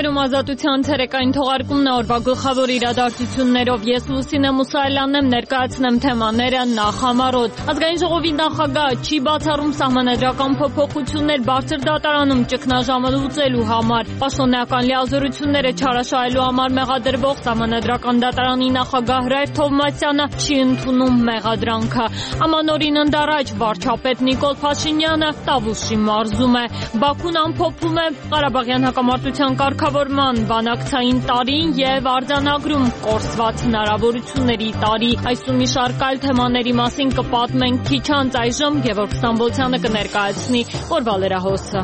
Եթերում ազատության ցերեկային թողարկումն է օրվա գլխավոր իրադարձություններով։ Ես Լուսինե Մուսայելյանն եմ, ներկայացնեմ թեմաները նախ համառոտ։ Ազգային ժողովի նախագահը չի բացառում սահմանադրական փոփոխություններ բարձր դատարանում ճգնաժամը լուծելու համար։ Պաշտոնական լիազորությունները չարաշահելու համար մեղադրվող սահմանադրական դատարանի նախագահ Հրայր Թովմասյանը չի ընդունում մեղադրանքը։ Ամանորին ընդառաջ վարչապետ Նիկոլ Փաշինյանը Տավուշի մարզում է։ Բաքուն ամփոփում է Ղարաբաղյան հակամարտության կարգավորման բանակցային տարին եւ արձանագրում կորսված հնարավորությունների տարի։ Այս ու մի շարք այլ թեմաների մասին կպատմենք քիչ անց, այժմ Գևորգ Ստամբոլցյանը կներկայացնի օրվա լրահոսը։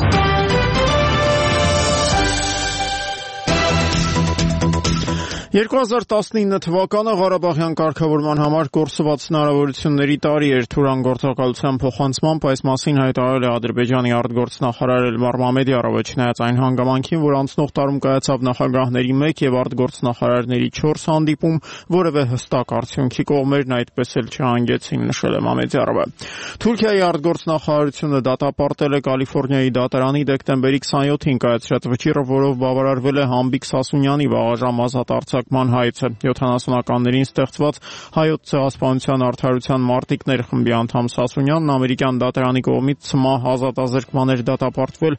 2019 թվականը Ղարաբաղյան կարգավորման համար կորսված հնարավորությունների տարի էր։ Թուրան գործակալության փոխանցմամբ այս մասին հայտարարել է Ադրբեջանի արտգործնախարար Էլմար Մամեդյարովը, չնայած այն հանգամանքին, որ անցնող տարում կայացավ նախագահների 1 եւ արտգործնախարարների 4 հանդիպում, որևէ հստակ արդյունքի կողմերն այդպես էլ չհանգեցին, նշել է Մամեդյարովը։ Թուրքիայի արտգործնախարարությունը դատապարտել է Կալիֆոռնիայի դատարանի դեկտեմբերի 27-ին կայացրած վճիռը, որով բավարարվել է Համբիկ Սասունյանի վաղաժամ ազատ արձակման հայցը։ 70-ականներին ստեղծված Հայոց ցեղասպանության արդարության մարտիկներ խմբի անդամ Սասունյանն ամերիկյան դատարանի կողմից ցմահ ազատազրկման էր դատապարտվել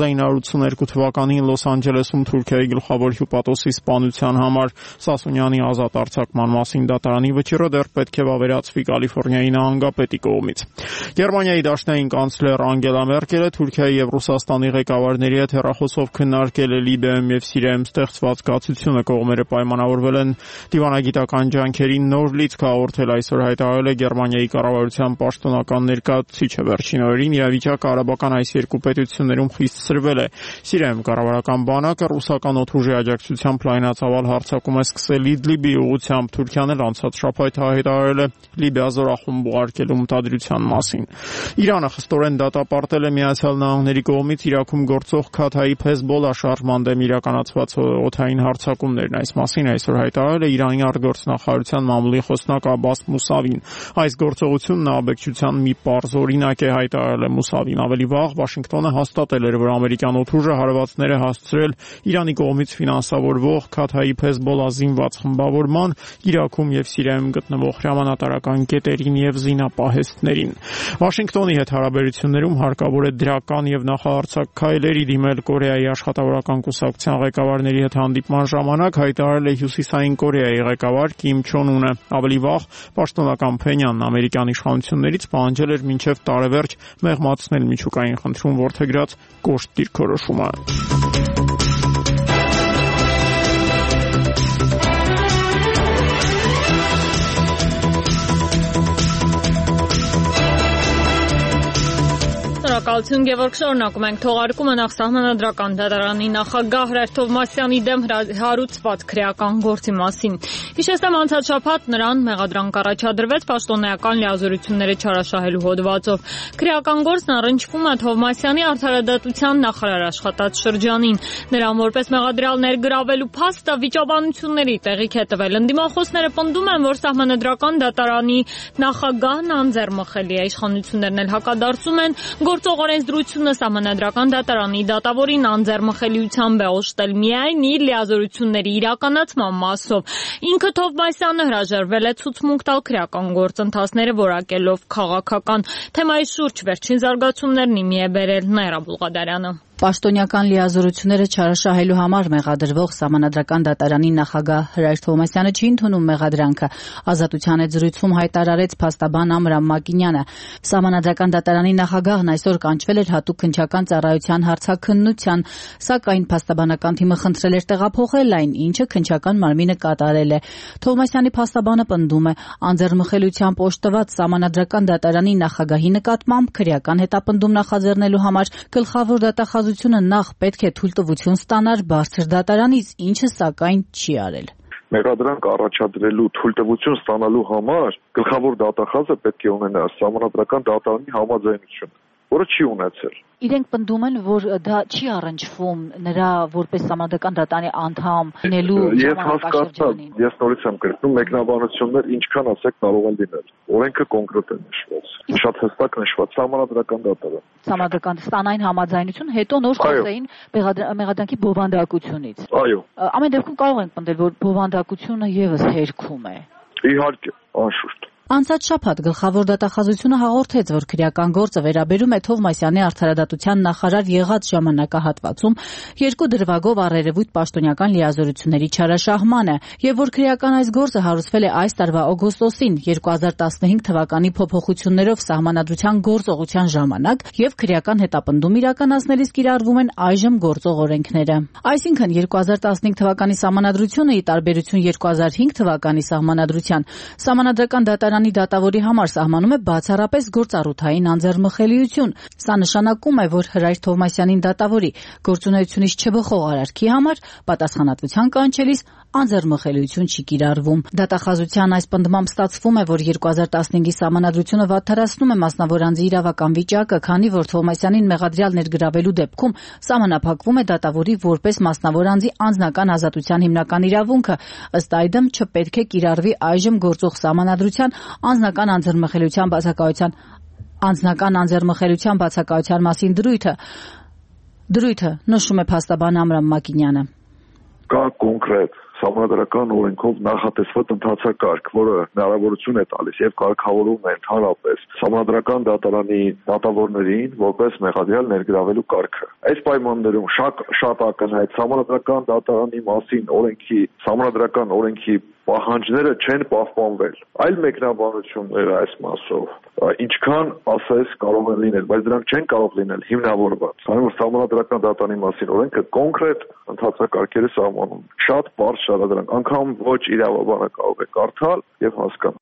1982 թվականին Լոս Անջելեսում Թուրքիայի գլխավոր հյուպատոսի սպանության համար։ Սասունյանի ազատ արձակման մասին դատարանի վճիռը դեռ պետք է վավերացվի Կալիֆոռնիայի նահանգապետի կողմից։ Գերմանիայի դաշնային կանցլեր Անգելա Մերկելը Թուրքիայի եւ Ռուսաստանի ղեկավարների հետ հեռախոսով քննարկել է Լիբիայում եւ Սիրիայում ստեղծված կացությունը։ Կողմերը պայմանավորվել են դիվանագիտական ջանքերին նոր լիցք հաղորդել, այսօր հայտարարել է Գերմանիայի կառավարության պաշտոնական ներկայացուցիչը։ Վերջին օրերին իրավիճակը արաբական այս երկու պետություններում խիստ սրվել է։ Սիրիայում կառավարական բանակը ռուսական օդուժի աջակցությամբ լայնածավալ հարձակում է սկսել Իդլիբի ուղղությամբ։ Թուրքիան էլ անցած շաբաթ հայտարարել է Լիբիա զորախումբ ուղարկելու մտադրության մասին։ Իրանը խստորեն դատապարտել է Միացյալ Նահանգների կողմից Իրաքում գործող Քաթայի Հեզբոլլա շարժման դեմ իրականացված օդային հարձակումներն։ Այս մասին այսօր հայտարարել է Իրանի արտգործնախարարության մամուլի խոսնակ Աբբաս Մուսավին։ Այս գործողությունն աբեկչության մի պարզ օրինակ է, հայտարարել է Մուսավին։ Ավելի վաղ Վաշինգտոնը հաստատել էր, որ ամերիկյան օդուժը հարվածներ է հասցրել Իրանի կողմից ֆինանսավորվող Քաթայի Հեզբոլլա զինված խմբավորման, Իրաքում եւ Սիրիայում գտնվող հրամանատարական կետերին եւ զինապահեստներին։ Վաշինգտոնի հետ հարաբերություններում հարկավոր է դրական եւ նախահարձակ քայլերի դիմել Կորեայի աշխատավորական կուսակցության ղեկավարների հետ հանդիպման ժամանակ, հայտարարել է Հյուսիսային Կորեայի ղեկավար Կիմ Չոն Ունը։ Ավելի վաղ պաշտոնական Փենյանն ամերիկյան իշխանություններից պահանջել էր մինչև տարեվերջ մեղմացնել միջուկային խնդրում որդեգրած կոշտ դիրքորոշումը։ Շնորհակալություն Գևորգ, շարունակում ենք թողարկումը։ Նախ սահմանադրական դատարանի նախագահ Հրայր Թովմասյանի դեմ հարուցված քրեական գործի մասին։ Հիշեցնեմ, անցած շաբաթ նրան մեղադրանք առաջադրվեց պաշտոնեական լիազորությունները չարաշահելու հոդվածով։ Քրեական գործն առնչվում է Թովմասյանի արդարադատության նախարար աշխատած շրջանին։ Նրան որպես մեղադրյալ ներգրավելու փաստը վիճաբանությունների տեղիք է տվել։ Ընդդիմախոսները պնդում են, որ սահմանադրական դատարանի նախագահն անձեռմխելի է։ Իշխանություններն էլ հակադարձում են, գործող օրենսդրությունը սահմանադրական դատարանի դատավորին անձեռմխելիությամբ է օժտել միայն իր լիազորությունների իրականացման մասով։ Ինքը Թովմասյանը հրաժարվել է ցուցմունք տալ քրեական գործընթացները որակելով քաղաքական։ Թեմայի շուրջ վերջին զարգացումներն իմի է բերել Նաիրա Բուլղադարյանը։ Պաշտոնյական լիազորությունները չարաշահելու համար մեղադրվող սահմանադրական դատարանի նախագահ Հրայր Թովմասյանը չի ընդունում մեղադրանքը, ազատության հետ զրույցում հայտարարեց փաստաբան Ամրամ Մակինյանը։ Սահմանադրական դատարանի նախագահն այսօր կանչվել էր հատուկ քննչական ծառայության հարցաքննության, սակայն փաստաբանական թիմը խնդրել էր տեղափոխել այն, ինչը քննչական մարմինը կատարել է։ Թովմասյանի փաստաբանը պնդում է, անձեռմխելիությամբ օժտված սահմանադրական դատարանի նախագահի նկատմամբ քրեական հետապնդում նախաձեռնելու համար գլխավոր դատախազությունը նախ պետք է թույլտվություն ստանար բարձր դատարանից, ինչը սակայն չի արել։ Մեղադրանք առաջադրելու թույլտվություն ստանալու համար գլխավոր դատախազը պետք է ունենա սահմանադրական դատարանի համաձայնությունը։ որը չի ունեցել։ Իրենք պնդում են, որ դա չի առնչվում նրա որպես Սահմանադրական դատարանի անդամ լինելու ժամանակաշրջանին։ Ես նորից եմ կրկնում, մեկնաբանություններ ինչքան ասեք կարող են լինել։ Օրենքը կոնկրետ է նշված։ Շատ հստակ նշված Սահմանադրական դատարան։ Սահմանադրական ստանային համաձայնություն, հետո նոր խոսեին մեղադրանքի բովանդակությունից։ Այո։ Ամեն դեպքում կարող ենք պնդել, որ բովանդակությունը եւս հերքում է։ Իհարկե, անշուշտ։ Անցած շաբաթ գլխավոր դատախազությունը հաղորդեց, որ քրեական գործը վերաբերում է Թովմասյանի արդարադատության նախարար եղած ժամանակահատվածում երկու դրվագով առերևույթ պաշտոնյական լիազորությունների չարաշահմանը, եւ որ քրեական այս գործը հարուցվել է այս տարվա օգոստոսին 2015 թվականի փոփոխություններով Սահմանադրության գործողության ժամանակ եւ քրեական հետապնդում իրականացնելիս կիրառվում են այժմ գործող օրենքները։ Այսինքն 2015 թվականի Սահմանադրությունը ի տարբերություն 2005 թվականի Սահմանադրության Սահմանադրական դատարանի դատավորի համար սահմանում է բացառապես գործառութային անձեռմխելիություն։ Սա նշանակում է, որ Հրայր Թովմասյանին դատավորի գործունեությունից չբխող արարքի համար պատասխանատվության կանչելիս անձեռմխելիություն չի կիրառվում։ Դատախազության այս պնդմամբ ստացվում է, որ 2015-ի Սահմանադրությունը վատթարացնում է մասնավոր անձի իրավական վիճակը, քանի որ Թովմասյանին մեղադրյալ ներգրավելու դեպքում սահմանափակվում է դատավորի որպես մասնավոր անձի անձնական ազատության հիմնական իրավունքը, ըստ այդմ չպետք է կիրառվի այժմ գործող Սահմանադրության անձնական անձեռմխելիության բացակայության մասին դրույթը նշում է փաստաբան Ամրամ Մակինյանը։ Կա կոնկրետ Սահմանադրական օրենքով նախատեսված ընթացակարգ, որը հնարավորություն է տալիս եւ կարգավորում է ընդհանրապես Սահմանադրական դատարանի դատավորներին որպես մեղադրյալ ներգրավելու կարգը։ Այս պայմաններում շատ ակնհայտ Սահմանադրական դատարանի մասին Սահմանադրական օրենքի պահանջները չեն պահպանվել։ Այլ մեկնաբանություններ այս մասով ինչքան ասես կարող են լինել, բայց դրանք չեն կարող լինել հիմնավորված։ Քանի որ Սահմանադրական դատարանի մասին օրենքը կոնկրետ ընթացակարգերը սահմանում։ Շատ բարձր շարադրանք, անգամ ոչ իրավաբանը կարող է կարդալ եւ հասկանալ։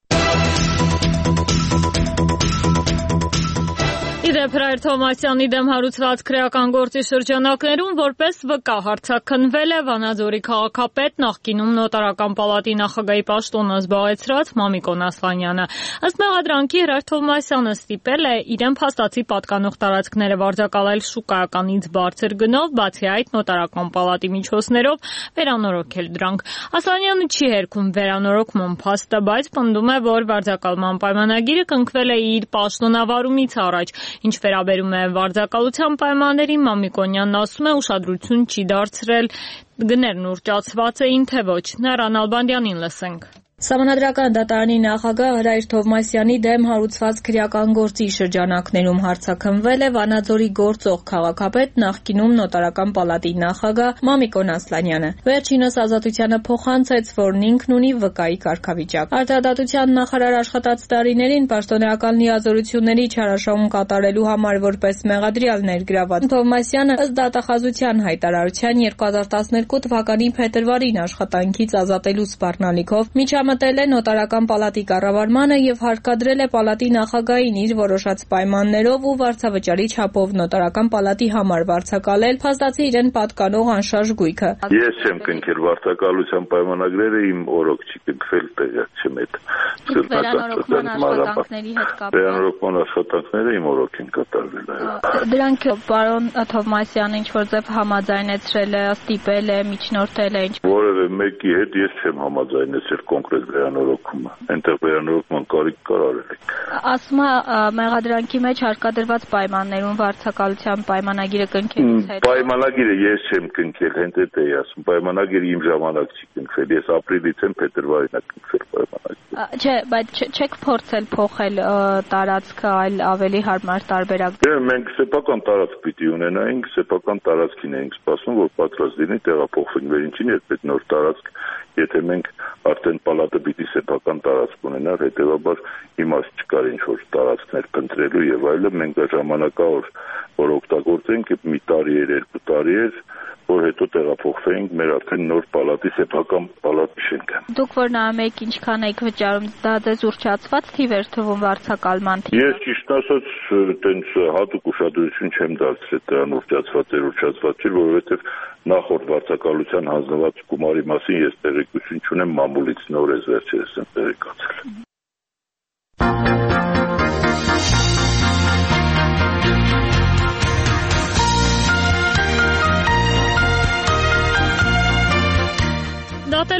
Իդեպ Հրայր Թովմասյանի դեմ հարուցված քրեական գործի շրջանակներում որպես վկա հարցաքննվել է Վանաձորի քաղաքապետ նախկինում նոտարական պալատի նախագահի պաշտոնը զբաղեցրած Մամիկոն Ասլանյանը։ Ըստ մեղադրանքի Հրայր Թովմասյանը ստիպել է իրեն փաստացի պատկանող տարածքները վարձակալել շուկայականից բարձր գնով, բացի այդ նոտարական պալատի միջոցներով վերանորոգել դրանք։ Ասլանյանը չի հերքում վերանորոգման փաստը, բայց պնդում է, որ վարձակալման պայմանագիրը կնքվել է իր պաշտոնավարումից առաջ։ Ինչ վերաբերում է վարձակալության պայմաններին, Մամիկոնյանն ասում է ուշադրություն չի դարձրել գներն ուռճացված էին, թե ոչ։ Նարան Ալբանդյանին լսենք։ Սահմանադրական դատարանի նախագահ Հրայր Թովմասյանի դեմ հարուցված քրեական գործի շրջանակներում հարցաքննվել է Վանաձորի գործող քաղաքապետ նախկինում նոտարական պալատի նախագահ Մամիկոն Ասլանյանը։ Վերջինս ազատությանը փոխանցեց, որն ինքն ունի վկայի կարգավիճակ։ Արդարադատության նախարար աշխատած տարիներին պաշտոնեական լիազորությունների չարաշահում կատարելու համար որպես մեղադրյալ ներգրաված Թովմասյանը ըստ դատախազության հայտարարության 2012 թվականի փետրվարին աշխատանքից ազատելու սպառնալիքով մտել է նոտարական պալատի կառավարմանը եւ հարկադրել է պալատի նախագահին իր որոշած պայմաններով ու վարձավճարի չափով նոտարական պալատի համար վարձակալել փաստացի իրեն պատկանող անշարժ գույքը։ Ես չեմ կնքել վարձակալության պայմանագրերը, իմ օրոք չի կնքվել տեղյակցեմ հետ։ Վերանորոգման աշխատանքների հետ կապված։ Վերանորոգման աշխատանքները իմ օրոք են կատարվել։ Դրանք պարոն Թովմասյանը ինչ որ ձև համաձայնեցրել է, ստիպել է, միջնորդել է ինչ։ Որևէ մեկի հետ ես չեմ համաձայնեցել կոնկրետ վերանորոգումը, այնտեղ վերանորոգման կարիք կար արել եք։ Ասում է մեղադրանքի մեջ հարկադրված պայմաններում վարձակալության պայմանագիրը կնքելուց հետո։ Պայմանագիրը ես չեմ կնքել, հենց այդ էի ասում, պայմանագիրը իմ ժամանակ չի կնքվել, ես ապրիլից եմ փետրվարին եմ կնքվել պայմանագիրը։ Չէ, բայց չեք փորձել փոխել տարածքը այլ ավելի հարմար տարբերակ։ Դե մենք սեփական տարածք պիտի ունենայինք, սեփական տարածքին էինք սպասում, որ պատրաստ լինի տեղափոխվենք, մեր ինչին է այդ նոր տարածք, եթե մենք արդեն պալատը պիտի սեփական տարածք ունենար, հետեւաբար իմաստ չկար ինչ-որ տարածքներ փնտրելու եւ այլը, մենք ժամանակավոր որ օգտագործենք, մի տարի էր, 2 տարի էր, որ հետո տեղափոխվենք մեր արդեն նոր պալատի սեփական պալատի շենքը։ Դուք որ նայում եք ինչքան եք վճարում, դա ձեզ ուռճացված թիվ էր թվում վարձակալման թիվը։ Ես ճիշտ ասած, տենց հատուկ ուշադրություն չեմ դարձրել դրան ուռճացված չէ, որովհետեւ նախորդ վարձակալության հանձնված գումարի մասին ես տեղեկություն չունեմ, մամուլից նոր ես վերջերս եմ տեղեկացել։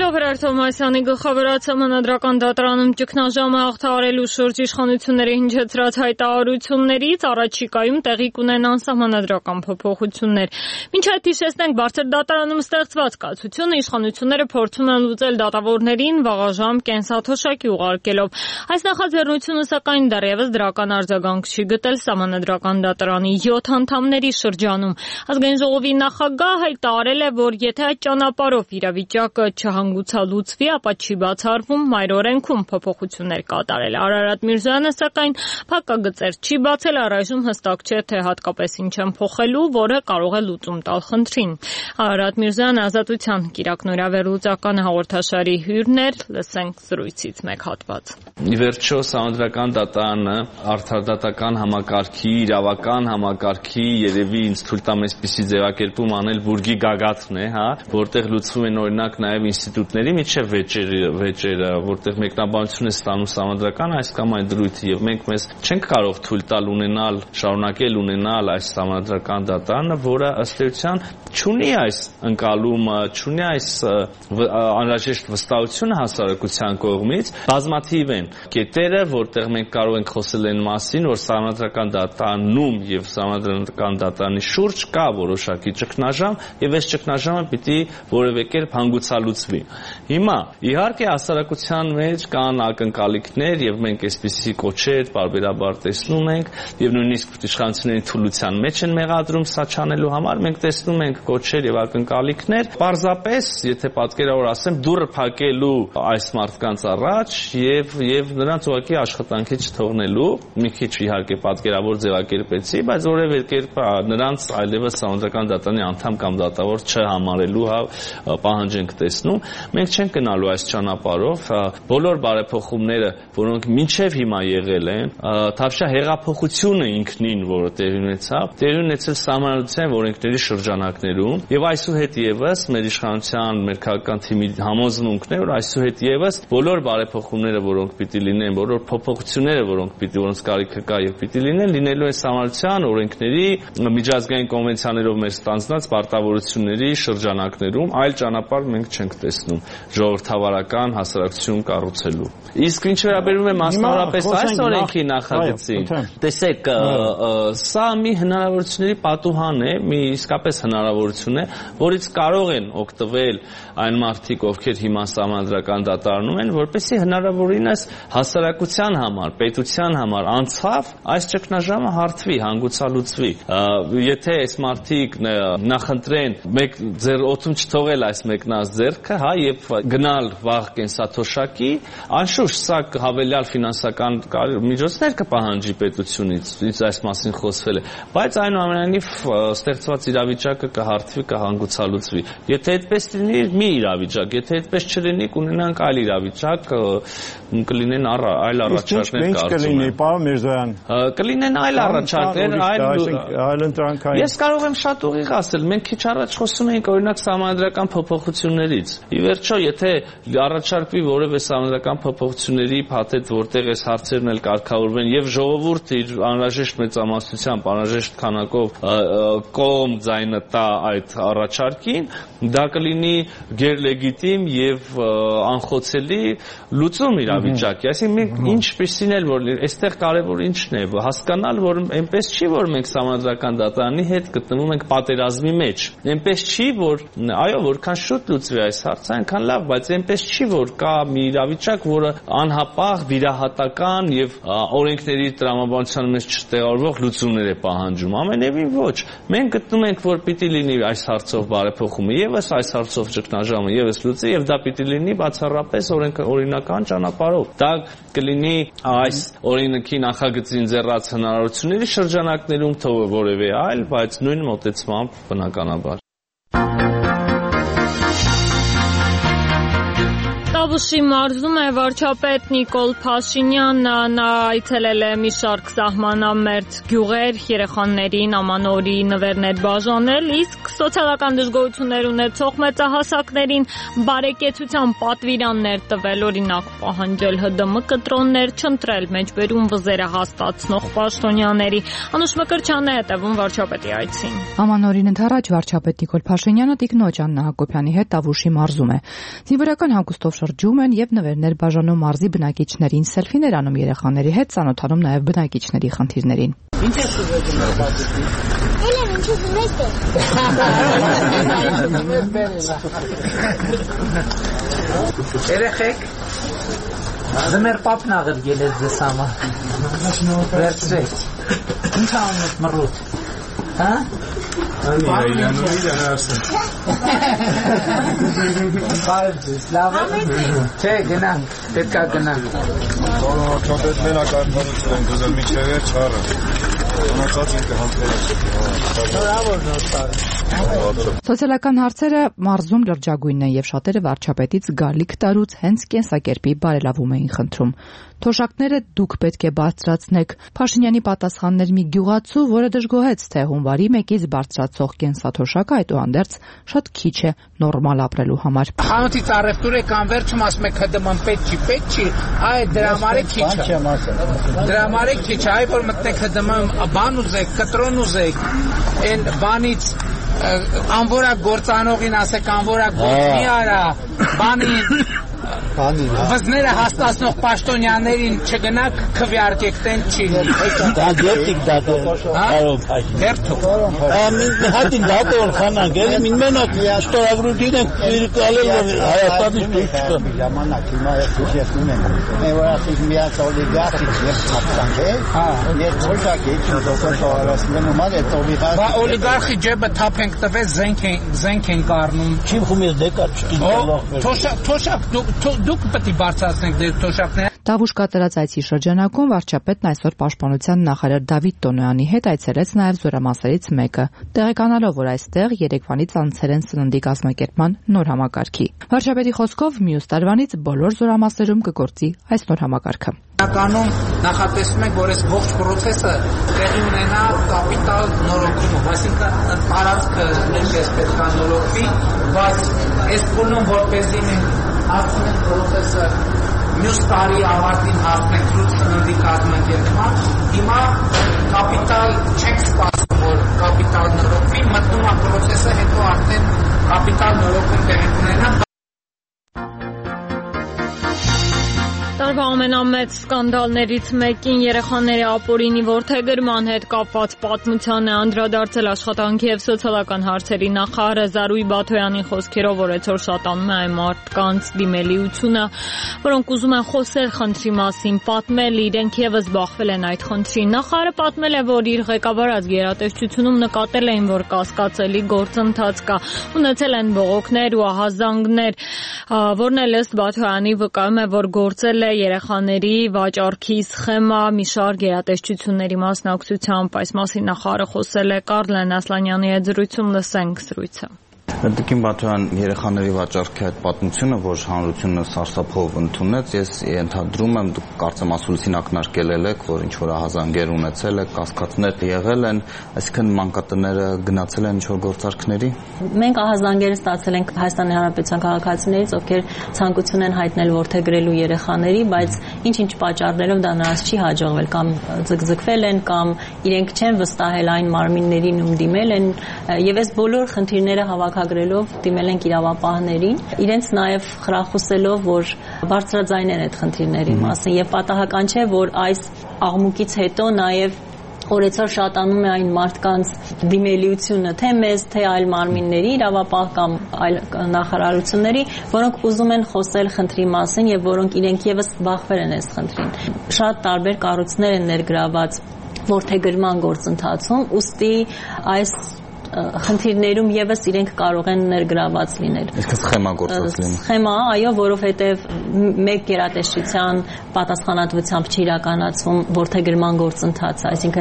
Շնորհակալություն Հրայր Թովմասյանի գլխավորած Սահմանադրական դատարանում ճգնաժամը հաղթահարելու շուրջ իշխանությունների հնչեցրած հայտարարություններից առաջիկայում տեղի կունենան սահմանադրական փոփոխություններ։ Մինչ այդ հիշեցնենք, բարձր դատարանում ստեղծված կացությունը իշխանությունները փորձում են լուծել դատավորներին վաղաժամ կենսաթոշակի ուղարկելով։ Այս նախաձեռնությունը սակայն դեռևս դրական արձագանք չի գտել Սահմանադրական դատարանի 7 անդամների շրջանում։ Ազգային ժողովի նախագահ հայտարարել է, որ եթե այդ ճանապարհով իրավիճակը չհանգուցալուծվի, ապա չի բացառվում մայր օրենքում փոփոխություններ կատարել։ Արարատ Միրզոյանը սակայն փակագծեր չի բացել, առայժմ հստակ չէ, թե հատկապես ինչ են փոխելու, որը կարող է լուծում տալ խնդրին։ Արարատ Միրզոյանը Ազատության կիրակնորավերլուծական հաղորդաշարի հյուրն էր, լսենք զրույցից մեկ հատված։ Ի վերջո Սահմանադրական դատարանը արդարադատական համակարգի, իրավական համակարգի երևի ինձ թույլ տամ այսպիսի ձևակերպում անել բուրգի գագաթն է, որտեղ լուծվում են օրինակ նաև ինստիտուտների միջև վեճերը, որտեղ մեկնաբանություն է ստանում Սահմանադրական այս կամ այն դրույթը եւ մենք մեզ չենք կարող թույլ տալ ունենալ, շարունակել ունենալ այս Սահմանադրական դատարանը, որը ըստ էության չունի այս ընկալումը, չունի այս անհրաժեշտ վստահությունը հասարակության կողմից։ Բազմաթիվ են կետերը, որտեղ մենք կարող ենք խոսել այն մասին, որ Սահմանադրական դատարանում եւ Սահմանադրական դատարանի շուրջ կա որոշակի ճգնաժամ եւ այս ճգնաժամը պիտի որևէ կերպ հանգուցալուծվի։ Հիմա իհարկե հասարակության մեջ կան ակնկալիքներ եւ մենք այսպիսի կոչեր բարբերաբար տեսնում ենք եւ նույնիսկ իշխանությունների թուլության մեջ են մեղադրում սա չանելու համար մենք տեսնում ենք կոչեր եւ ակնկալիքներ պարզապես եթե պատկերավոր ասեմ դուռը փակելու այս մարդկանց առաջ եւ նրանց ուղղակի աշխատանքի չթողնելու մի քիչ իհարկե պատկերավոր ձևակերպեցի բայց որևէ կերպ նրանց այլևս Սահմանադրական դատարանի անդամ կամ դատավոր չհամարելու պահանջ ենք տեսնում մենք չենք գնալու այս ճանապարհով բոլոր բարեփոխումները որոնք մինչև հիմա եղել են թավշյա հեղափոխությունը ինքնին որը տեղի ունեցավ Սահմանադրության օրենքների շրջանակներում եւ այսուհետ եւս մեր իշխանության մեր քաղաքական թիմի համոզմունքն է որ այսուհետ եւս բոլոր բարեփոխումները որոնք պիտի լինեն բոլոր փոփոխությունները որոնց կարիքը կա եւ պիտի լինելու են Սահմանադրության օրենքների միջազգային կոնվենցիաներով մեր ստանձնած պարտավորությունների շրջանակներում այլ ճանապարհ մենք չենք տեսնում ժողովրդավարական հասարակություն կառուցելու իսկ ինչ վերաբերում է մասնավորապես այս օրենքի նախագծին տեսեք սա մի հնարավորությունների պատուհան է մի իսկապես հնարավորություն է որից կարող են օգտվել այն մարդիկ ովքեր հիմա Սահմանադրական դատարանում են որպեսզի հնարավորինս հասարակության համար պետության համար անցավ այս ճգնաժամը հարթվի հանգուցալուծվի եթե այս մարդիկ նախընտրեն մեկ ձեր օդում չթողել այս մեկնած ձեռքը եւ գնալ վաղ կենսաթոշակի անշուշտ սա հավելյալ ֆինանսական միջոցներ կպահանջի պետությունից ինձ այս մասին խոսվել է բայց այնուամենայնիվ ստեղծված իրավիճակը կհարթվի կհանգուցալուծվի եթե այդպես լինի մի իրավիճակ եթե այդպես չլինի կունենանք այլ իրավիճակ կլինեն այլ առաջարկներ կարծում եմ պարոն Միրզոյան կլինեն այլ առաջարկներ այլ ընտրանքային ես կարող եմ շատ ուղիղ ասել մենք քիչ առաջ խոսում էինք օրինակ Սահմանադրական փոփոխություններից ի վերջո եթե առաջարկվի որևէ Սահմանադրական փոփոխությունների փաթեթ որտեղ այս հարցերն էլ կարգավորվեն եւ ժողովուրդը իր անհրաժեշտ մեծամասնությամբ անհրաժեշտ քանակով կողմ ձայնը տա այդ առաջարկին դա կլինի գերլեգիտիմ եւ անխոցելի լուծում իրավիճակի այսինքն մենք ինչպեսին էլ որ այստեղ կարևոր ինչն է հասկանալ որ այնպես չի որ մենք Սահմանադրական դատարանի հետ գտնվում ենք պատերազմի մեջ այնպես չի որ այո որքան շուտ լուծվի այս հարցը այնքան լավ բայց այնպես չի որ կա մի իրավիճակ որը անհապաղ վիրահատական եւ օրենքների տրամաբանության մեջ չտեղավորվող լուծումներ է պահանջում ամենևին ոչ մենք գտնում ենք որ պիտի լինի այս հարցով բարեփոխումը եւս այս հարցով ճգնաժամը եւս լուծի եւ դա պիտի լինի բացառապես օրինական ճանապարհով դա կլինի այս օրենքի նախագծին ձեռած հնարավորությունների շրջանակներում թող որևէ այլ բայց նույն մոտեցմամբ բնականաբար Տավուշի մարզում է վարչապետ Նիկոլ Փաշինյանը, նա այցելել է մի շարք սահմանամերձ գյուղեր, երեխաներին ամանորի նվերներ բաժանել, իսկ սոցիալական դժգոհություններ ունեցող մեծահասակներին բարեկեցության պատվիրաններ տվել, օրինակ պահանջել ՀԴՄ կտրոններ, չընտրել մեջբերում վզերը հաստատցնող պաշտոնյաների։ Անուշ Մկրտչյանն է հետևում վարչապետի այցին։ Ամանորին ընդառաջ վարչապետ Նիկոլ Փաշինյանը տիկնոջ Աննա Հակոբյանի հետ Տավուշի մարզում է։ Զինվորական հագուստով շրջում են եւ նվերներ բաժանում մարզի բնակիչներին, սելֆիներ անում երեխաների հետ, ծանոթանում նաեւ բնակիչների խնդիրներին։ Ինչ է սուզում բացի։ Էլեն ինչ ուզում եք։ Երեխեք Զմեր պապն աղրգել է ձեզ համար։ Վերցրեք։ Ինչ անում եք մռուտ։ Հա? Այլանուի դարասը։ Բարդես, լավ է։ Չէ, գնանք, պետք է գնանք։ Վարչապետ մենակ արդարություն են դուզել միջև է չարը։ Մնացած ինքը Սոցիալական հարցերը մարզում լրջագույնն են եւ շատերը վարչապետից գալիք տարուց հենց կենսակերպի բարելավում էին խնդրում։ Թոշակները դուք պետք է բարձրացնեք։ Փաշինյանի պատասխաններ մի գյուղացու, որը դժգոհեց, թե հունվարի 1-ից բարձրացող կենսաթոշակը այդուհանդերձ շատ քիչ է նորմալ ապրելու համար։ Խանութից առևտուր եք անվերջում ասում եք ՀԴՄ-ն պետք չի, այ դրա համար է քիչ։ Դրա համար է քիչ, այ որ մտնեք ՀԴՄ-ն բան ուզեք, կտրոն ուզեք, այն բանից անվորակ գործանողին ասեք անվորակ գործ մի արա, բանին վզները հաստատնող պաշտոնյաներին չգնաք քվեարկեք տեն չի։ Դա դեպիկ դատող կարող է։ Դերթով։ Հատին դատող խանակ, էլի մին մենակ ստորագրություն են կալել Հայաստանից դուրս չկա։ Ժամանակ հիմա ես ունեմ։ Եվրասիկ միած օլիգարխիկ եւ հապտանք է։ Հա, ես փոքրակի դոկտոր արասնեմ մալ է տովիղա։ Բա օլիգարխի ջեբը թափ ենք տվել զենք են կառնում։ Չի խումես դեկա չտի։ Թոշակ դուք պետք է բարձրացնեք դեր թոշակները։ Տավուշ կատարած այցի շրջանակում վարչապետն այսօր պաշտպանության նախարար Դավիթ Տոնոյանի հետ այցելեց նաև զորամասերից մեկը, տեղեկանալով, որ այստեղ երեկվանից անցել են սննդի կազմակերպման նոր համակարգի։ Վարչապետի խոսքով մյուս տարվանից բոլոր զորամասերում կգործի այս նոր համակարգը։ Ականում նախատեսում ենք, որ այս ողջ process-ը տեղի ունենա կապիտալ նորոգումով, այսինքն տարածքը նույնպես պետք է նորոգվի, բայց այս փուլում որպեսզի մենք արդեն process-ը մյուս տարի ավարտին հասնենք սննդի կազմակերպման, հիմա կապիտալ չենք սպասում, որ կապիտալ նորոգվի, մտնում է process-ը, հետո արդեն կապիտալ նորոգում տեղի ունենա։ Տարվա ամենամեծ սկանդալներից մեկին երեխաների ապօրինի որդեգրման հետ կապված պատմության է անդրադարձել աշխատանքի եւ սոցիալական հարցերի նախարար Զարուհի Բաթոյանի խոսքերով, որ այսօր շատանում է այն մարդկանց դիմելիությունը, որոնք ուզում են խոսել խնդրի մասին, պատմել, իրենք եւս բախվել են այդ խնդրին։ Նախարարը պատմել է, որ իր ղեկավարած գերատեսչությունում նկատել էին, որ կասկածելի գործընթաց կա, ունեցել են բողոքներ ու ահազանգներ, որն էլ ըստ Բաթոյանի վկայում է, որ գործել է երեխաների վաճառքի սխեմա մի շարք գերատեսչությունների մասնակցությամբ։ Այս մասին նախարարը խոսել է Կարլեն Ասլանյանի հետ զրույցում, լսենք զրույցը։ Տիկին Բաթոյան երեխաների վաճառքի այդ պատմությունը, որ հանրությունը սարսափով ընդունեց, ես ենթադրում եմ, դուք կարծեմ ասուլիսին ակնարկել եք, որ ինչ-որ ահազանգեր ունեցել եք, կասկածներ եղել են, այսինքն մանկատները գնացել են ինչ-որ գործարքների։ Մենք ահազանգերը ստացել ենք Հայաստանի Հանրապետության քաղաքացիներից, ովքեր ցանկություն են հայտնել որդեգրելու երեխաների, բայց ինչ-ինչ պատճառներով դա նրանց չի հաջողվել, կամ ձգձգվել են, կամ իրենք չեն վստահել այն մարմիններին, ում դիմել են, եւ այս բոլոր խնդիրները հավաքագրելով դիմել ենք իրավապահներին, իրենց նաև խրախուսելով, որ բարձրաձայնեն այդ խնդիրների մասին, եւ պատահական չէ, որ այս աղմուկից հետո նաև օրեցօր շատանում է այն մարդկանց դիմելիությունը, թե մեզ, թե այլ մարմինների, իրավապահ կամ այլ նախարարությունների, որոնք ուզում են խոսել խնդրի մասին եւ որոնք իրենք եւս բախվել են այս խնդրին։ Շատ տարբեր կառույցներ են ներգրաված որդեգրման գործընթացում, ուստի այս խնդիրներում եւս իրենք կարող են ներգրաված լինել։ Իսկ սխեմա գործած լինի։ Սխեմա, այո, որովհետեւ մեկ գերատեսչության պատասխանատվությամբ չի իրականացվում որդեգրման գործընթացը, այսինքն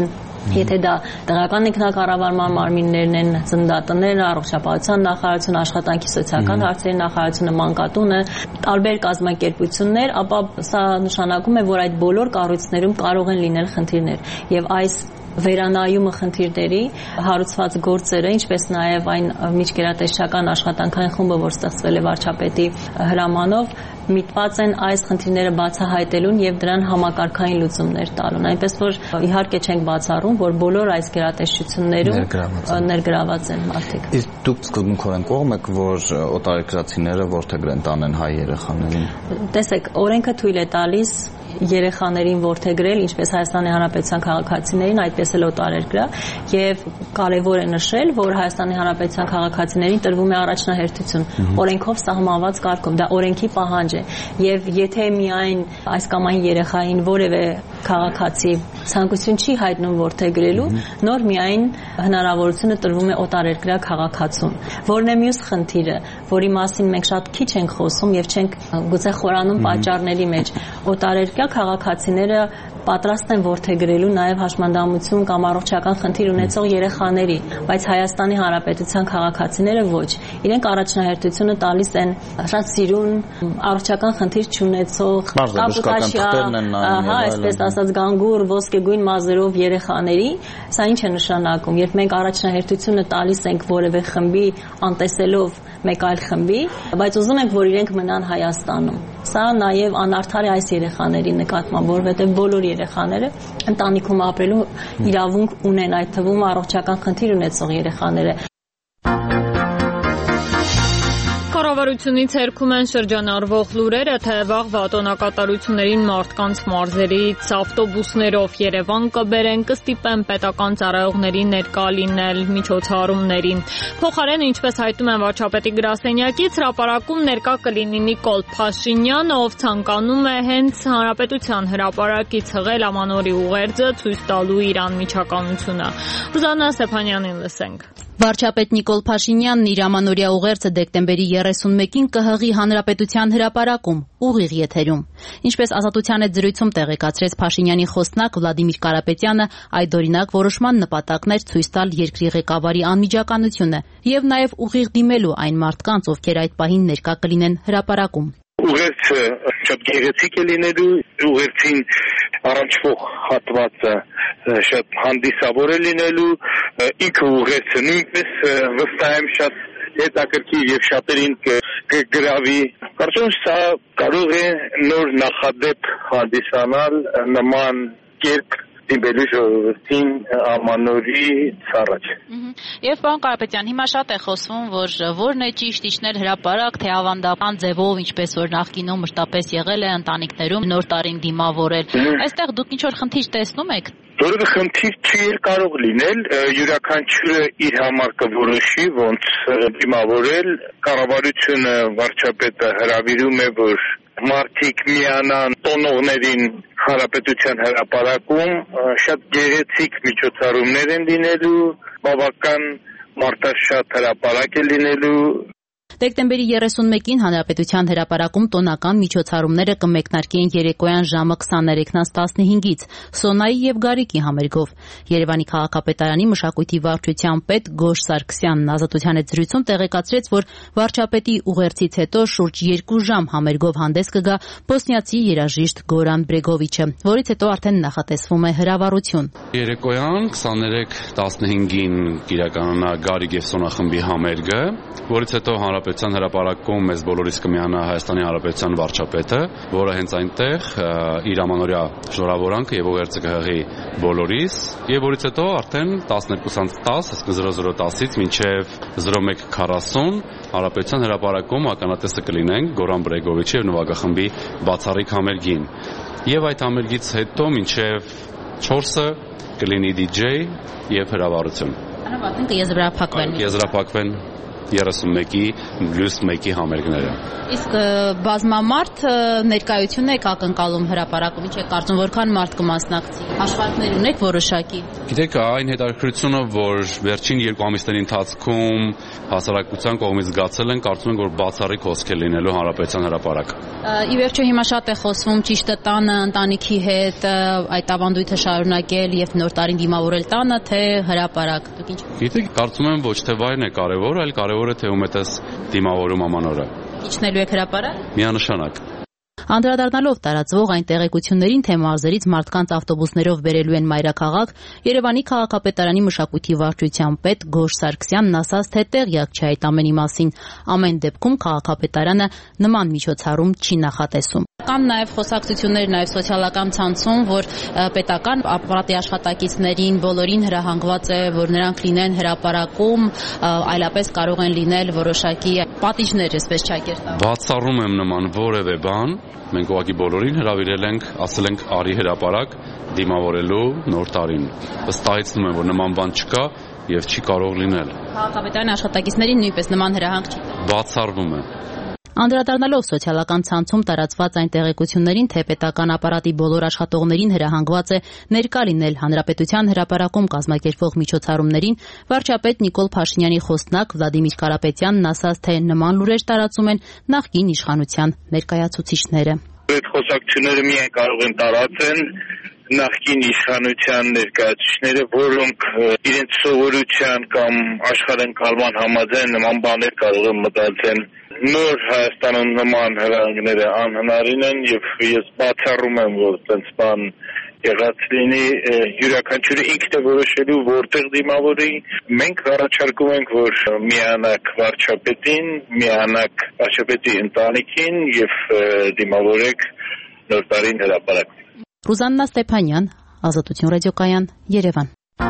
Եթե դա տեղական ինքնակառավարման մարմիններն են, ծննդատները, առողջապահության նախարարությունը, աշխատանքի սոցիալական հարցերի նախարարությունը, մանկատունը, տարբեր կազմակերպություններ, ապա սա նշանակում է, որ այդ բոլոր կառույցներում կարող են լինել խնդիրներ եւ այս վերանայումը խնդիրների հարուցված գործերը, ինչպես նաև այն միջգերատեսչական աշխատանքային խումբը, որ ստեղծվել է վարչապետի հրամանով, միտված են այս խնդիրները բացահայտելուն եւ դրան համակարգային լուծումներ տալուն։ Այնպես որ իհարկե չենք բացառում, որ բոլոր այս գերատեսչություններում ներգրաված են մարդիկ։ Իսկ դուք սկզբունքորեն կողմ եք, որ օտարերկրացիները որդեգրեն տանեն հայ երեխաներին։ Տեսեք, օրենքը թույլ է տալիս երեխաներին որդեգրել, ինչպես Հայաստանի Հանրապետության քաղաքացիներին, այդպես էլ օտարերկրյա, եւ կարեւոր է նշել, որ Հայաստանի Հանրապետության քաղաքացիներին տրվում է առաջնահերթություն օրենքով սահմանված կարգով, դա օրենքի պահանջ է, եւ եթե միայն այս կամ այն երեխային որևէ քաղաքացի ցանկություն չի հայտնում որդեգրելու, նոր միայն հնարավորությունը տրվում է օտարերկրյա քաղաքացուն, որն է մյուս խնդիրը, որի մասին մենք շատ քիչ ենք խոսում եւ չենք գուցե խորանում պատճառների մեջ, օտարերկրյա քաղաքացիները պատրաստ են որդեգրելու նաև հաշմանդամություն կամ առողջական խնդիր ունեցող երեխաների, բայց Հայաստանի Հանրապետության քաղաքացիները ոչ։ Իրենք առաջնահերթությունը տալիս են շատ սիրուն առողջական խնդիր չունեցող կապուտացիա, այսպես ասած գանգուր, ոսկեգույն մազերով երեխաների, սա ինչ է նշանակում, երբ մենք առաջնահերթությունը տալիս ենք որևէ խմբի անտեսելով մեկ այլ խմբի, բայց ուզում ենք, որ իրենք մնան Հայաստանում։ Սա նաև անարդար է այս երեխաների նկատմամբ, որովհետև բոլոր երեխաները ընտանիքում ապրելու իրավունք ունեն, այդ թվում առողջական խնդիր ունեցող երեխաները։ Կառավարությունից հերքում են շրջանառվող լուրերը, թե վաղվա տոնակատարություններին մարդկանց մարզերից ավտոբուսներով Երևան կբերեն, կստիպեն պետական ծառայողների ներկա լինել միջոցառումներին։ Փոխարեն, ինչպես հայտնում են վարչապետի գրասենյակից, հրապարակում ներկա կլինի Նիկոլ Փաշինյանը, ով ցանկանում է հենց հանրապետության հրապարակից հղել ամանորի ուղերձը, ցույց տալու իր անմիջականությունը։ Ռուզաննա Ստեփանյանին լսենք։ Վարչապետ Նիկոլ Փաշինյանն իր ամանորյա ուղերձը դեկտեմբերի 31-ին կհղի Հանրապետության հրապարակում, ուղիղ եթերում։ Ինչպես Ազատության հետ զրույցում տեղեկացրեց Փաշինյանի խոսնակ Վլադիմիր Կարապետյանը, այդօրինակ որոշման նպատակն էր ցույց տալ երկրի ղեկավարի անմիջականությունը եւ նաեւ ուղիղ դիմելու այն մարդկանց, ովքեր այդ պահին ներկա կլինեն հրապարակում։ Ուղերձը շատ գեղեցիկ է լինելու, ուղերձին առնչվող հատվածը շատ հանդիսավոր է լինելու, ինքը ուղերձը նույնպես վստահ եմ շատ հետաքրքիր եւ շատերին կգրավի։ Կարծում եմ սա կարող է նոր նախադեպ հանդիսանալ նման կերպ դիմելու ժողովրդին ամանորից առաջ։ Եվ պարոն Կարապետյան, հիմա շատ է խոսվում, որ որն է ճիշտ իջնել հրապարակ, թե ավանդական ձևով, ինչպես որ նախկինում մշտապես եղել է ընտանիքներում նոր տարին դիմավորել։ Այստեղ դուք ինչ-որ խնդիր տեսնում եք։ Որևէ խնդիր չի կարող լինել, յուրաքանչյուրը իր համար կորոշի ոնց դիմավորել, կառավարությունը վարչապետը հրավիրում է, որ մարդիկ միանան տոնողներին հանրապետության հրապարակում, շատ գեղեցիկ միջոցառումներ են լինելու, բավական մարդաշատ հրապարակ է լինելու։ Դեկտեմբերի 31-ին Հանրապետության հրապարակում տոնական միջոցառումները կմեկնարկեն երեկոյան ժամը 23-ից 15-ից Սոնայի եւ Գարիկի համերգով։ Երևանի քաղաքապետարանի մշակույթի վարչության պետ Գոշ Սարգսյանն Ազատության հետ զրույցում տեղեկացրեց, որ վարչապետի ուղերձից հետո շուրջ 2 ժամ համերգով հանդես կգա բոսնիացի երաժիշտ Գորան Բրեգովիչը, որից հետո արդեն նախատեսվում է հրավառություն։ Երեկոյան 23-15-ին կիրականանա Գարիկ եւ Սոնա խմբի համերգը, որից հետո Հանրապետության հրապարակում մեզ բոլորիս կմիանա Հայաստանի Հանրապետության վարչապետը, որը հենց այնտեղ իր ամանորյա շնորհավորանքը եւ ուղերձը կհղի բոլորիս, եւ որից հետո արդեն 12:10, այսինքն 00:10-ից մինչեւ 01:40 Հանրապետության հրապարակում ականատեսը կլինենք Գորան Բրեգովիչի եւ նվագախմբի բացառիկ համերգին։ Եվ այդ համերգից հետո մինչեւ 4-ը կլինի DJ եւ հրավառություն։ Անավարտին կեզրափակվեն։ 31-ի + 1-ի համերգները։ Իսկ բազմամարդ ներկայություն եք ակնկալում հրապարակում, ինչ եք կարծում, որքան մարդ կմասնակցի։ Հաշվարկներ ունեք որոշակի։ Գիտեք, այն հետաքրքրությունը, որ վերջին 2 ամիսների ընթացքում հասարակության կողմից զգացել են, կարծում եմ, որ բացառիկ հոսք է լինելու հանրապետության հրապարակ։ Ի վերջո հիմա շատ է խոսվում ճիշտը տանը ընտանիքի հետ այդ ավանդույթը շարունակել եւ նոր տարին դիմավորել տանը, թե հրապարակ։ Դուք ինչ։ Գիտեք, կարծում եմ ոչ թե վայրն է կարևոր, այլ կարևոր է թե ում ես դիմավորում ամանորը։ Իջնելու եք հրապարակ։ Միանշանակ։ Անդրադառնալով տարածվող այն տեղեկություններին, թե մարզերից մարդկանց ավտոբուսներով բերելու են մայրաքաղաք, Երևանի քաղաքապետարանի մշակույթի վարչության պետ Գորժ Սարգսյանն ասաց, թե տեղյակ չէ այդ ամենի մասին։ Ամեն դեպքում քաղաքապետարանը նման միջոցառում չի նախատեսում։ Կան նաև խոսակցություններ նաև սոցիալական ցանցում, որ պետական ապարատի աշխատակիցներին բոլորին հրահանգված է, որ նրանք լինեն հրապարակում, այլապես կարող են լինել որոշակի պատիժներ, այսպես չակերտав։ Բացառում եմ նման որևէ բան։ Մենք ուղղակի բոլորին հրավիրել ենք, ասել ենք արի հրապարակ դիմավորելու նոր տարին։ Վստահեցնում եմ, որ նման բան չկա եւ չի կարող լինել։ Քաղաքապետարանի աշխատակիցներին նույնպես նման հրահանգ չի։ Բացառվում է։ Անդրադառնալով սոցիալական ցանցում տարածված այն տեղեկություններին, թե պետական ապարատի բոլոր աշխատողներին հրահանգված է ներկա լինել հանրապետության հրապարակում կազմակերպվող միջոցառումներին, վարչապետ Նիկոլ Փաշինյանի խոսնակ Վլադիմիր Կարապետյանն ասաց, թե նման լուրեր տարածում են նախկին իշխանության ներկայացուցիչները։ Այդ խոսակցությունները միայն կարող են տարածեն նախկին իշխանության ներկայացուցիչները, որոնք իրենց սովորության կամ աշխարհընկալման համաձայն նման բաներ կարող են մտածեն։ Նոր Հայաստանում նման հրահանգները անհնարին են եւ ես բացառում եմ, որ այդպես բան եղած լինի, յուրաքանչյուրը ինքն է որոշելու որտեղ դիմավորի։ Մենք առաջարկում ենք, որ միանակ վարչապետին, միանակ վարչապետի ընտանիքին եւ դիմավորեք նոր տարին հրապարակ։ Ռուզաննա Ստեփանյան, Ազատություն ռադիոկայան, Երևան։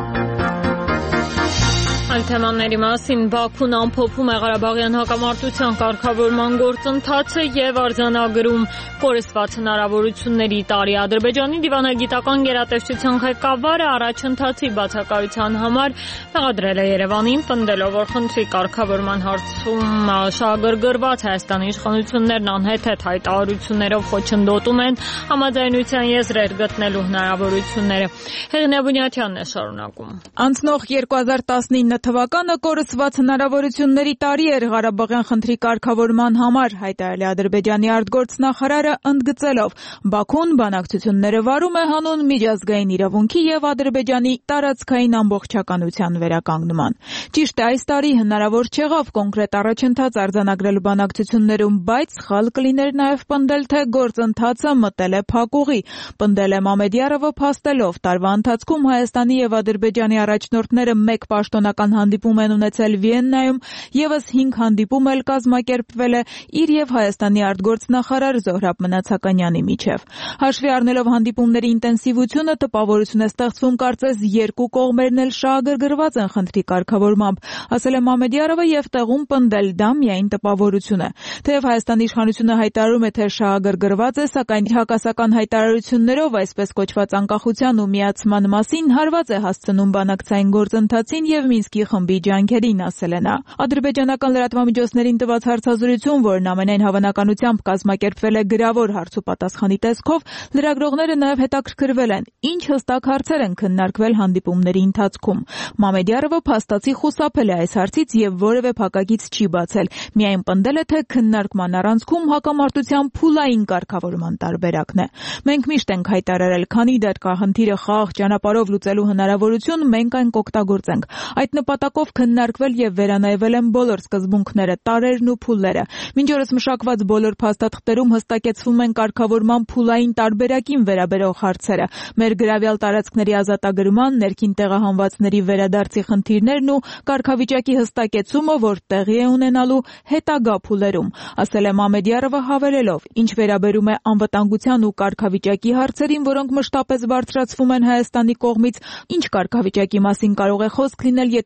Այլ թեմաների մասին Բաքուն ամփոփում է Ղարաբաղյան հակամարտության կարգավորման գործընթացը եւ արձանագրում կորսված հնարավորությունների տարի Ադրբեջանի դիվանագիտական գերատեսչության ղեկավարը առաջընթացի բացակայության համար մեղադրել է Երևանին, պնդելով, որ խնդրի կարգավորման հարցում շահագրգռված Հայաստանի իշխանություններն անհեթեթ հայտարարություններով խոչընդոտում են համաձայնության եզրեր գտնելու հնարավորությունները։ Հեղինե Բունյաթյանն է շարունակում։ Անցնող 2019 թվականը կորսված հնարավորությունների տարի էր Ղարաբաղյան խնդրի կարգավորման համար, հայտարարել է Ադրբեջանի արտգործնախարարը ընդգծելով. Բաքուն բանակցությունները վարում է հանուն միջազգային իրավունքի եւ Ադրբեջանի տարածքային ամբողջականության վերականգնման։ Ճիշտ է, այս տարի հնարավոր չեղավ կոնկրետ առաջընթաց արձանագրել բանակցություններում, բայց սխալ կլիներ նաեւ պնդել, թե գործընթացը մտել է փակուղի, պնդել է Մամեդյարովը փաստելով տարվա ընթացքում Հայաստանի եւ Ադրբեջանի առաջնորդները մեկ պաշտոնական հանդիպում են ունեցել Վիեննայում, եւս 5 հանդիպում էլ կազմակերպվել է իր եւ Հայաստանի արտգործնախարար Զոհրաբ Մնացականյանի միջև։ Հաշվի առնելով հանդիպումների ինտենսիվությունը, տպավորություն է ստեղծվում, կարծես երկու կողմերն էլ շահագրգռված են խնդրի կարգավորմամբ, ասել է Մամեդյարովը եւ տեղում պնդել դա միայն տպավորություն է։ Թեև Հայաստանի իշխանությունը հայտարարում է, թե շահագրգռված է, սակայն հակասական հայտարարություններով այսպես կոչված անկախության ու միացման մասին հարված է հասցնում բանակցային գործընթացին եւ Մինսկի խմբի ջանքերին, ասել է նա։ Ադրբեջանական լրատվամիջոցներին տված հարցազրույցում, որն ամենայն հավանականությամբ կազմակերպվել է գրավոր հարց ու պատասխանի տեսքով, լրագրողները նաև հետաքրքրվել են, ինչ հստակ հարցեր են քննարկվել հանդիպումների ընթացքում։ Մամեդյարովը փաստացի խուսափել է այս հարցից եւ որևէ փակագիծ չի բացել, միայն պնդել է, թե քննարկման առանցքում հակամարտության փուլային կարգավորման տարբերակն է։ Մենք միշտ ենք հայտարարել, քանի դեռ կա խնդիրը խաղաղ ճանապարհով լուծելու հնարավորություն, մենք այն կօգտագործենք։ Այդ նպատակով քննարկվել եւ վերանայվել են բոլոր սկզբունքները, տարերն ու փուլերը։ Մինչ օրս մշակված բոլոր փաստաթղթերում հստակեցվում են կարգավորման փուլային տարբերակին վերաբերող հարցերը։ Մեր գրավյալ տարածքների ազատագրման, ներքին տեղահանվածների վերադարձի խնդիրներն ու կարգավիճակի հստակեցումը, որ տեղի է ունենալու հետագա փուլերում, ասել է Մամեդյարովը հավելելով, ինչ վերաբերում է անվտանգության ու կարգավիճակի հարցերին, որոնք մշտապես բարձրացվում են Հայաստանի կողմից, ինչ կարգավիճակի մասին կարող է խոսք լինել, եթե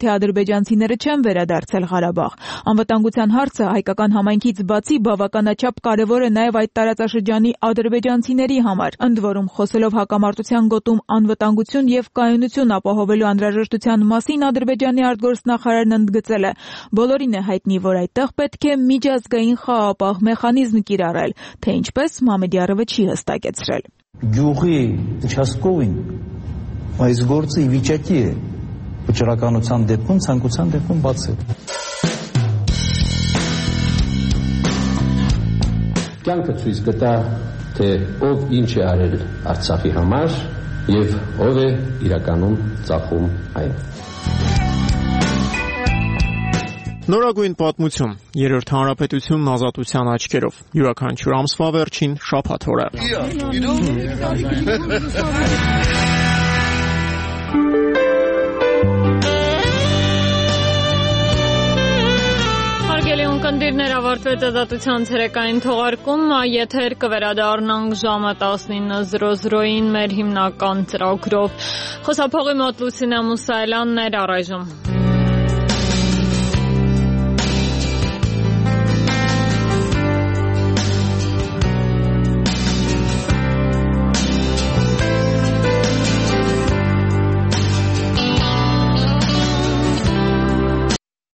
թե ադրբեջանցիները չեն վերադարձել Ղարաբաղ։ Անվտանգության հարցը հայկական համայնքից բացի բավականաչափ կարևոր է նաև այդ տարածաշրջանի ադրբեջանցիների համար, ընդ որում խոսելով հակամարտության գոտում անվտանգություն եւ կայունություն ապահովելու անհրաժեշտության մասին Ադրբեջանի արտգործնախարարն ընդգծել է. բոլորին է հայտնի, որ այդտեղ պետք է միջազգային խաղաղապահ մեխանիզմ կիրառել, թե ինչպես Մամեդյարովը չի հստակեցրել։ Գյուղի участковին այս գործը ի վիճակի է վճռականության դեպքում, ցանկության դեպքում բացել։ Կյանքը ցույց կտա, թե ով ինչ է արել Արցախի համար եւ ով է իրականում ծախում այն։ Նորագույն պատմություն, երրորդ հանրապետությունն ազատության աչքերով, յուրաքանչյուր ամսվա վերջին շաբաթ օրը։ Հարգելի ունկնդիրներ, ավարտվեց ազատության ցերեկային թողարկումը, եթեր կվերադառնանք ժամը 19:00-ին մեր հիմնական ծրագրով։ Խոսափողի մոտ Լուսինե Մուսայելյանն էր առայժմ։